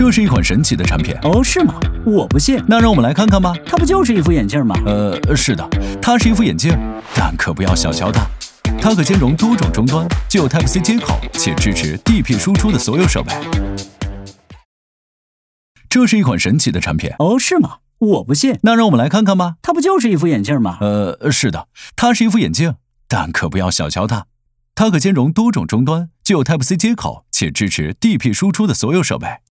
这是一款神奇的产品哦，是吗？我不信。 那让我们来看看吧。 它不就是一副眼镜吗？ 是的，它是一副眼镜，但可不要小瞧它。它可兼容多种终端，具有 Type-C 接口，且支持 DP 输出的所有设备。这是一款神奇的产品哦，是吗？我不信。 那让我们来看看吧。 它不就是一副眼镜吗？ 是的，它是一副眼镜，但可不要小瞧它。它可兼容多种终端，具有 Type-C 接口，且支持 DP 输出的所有设备。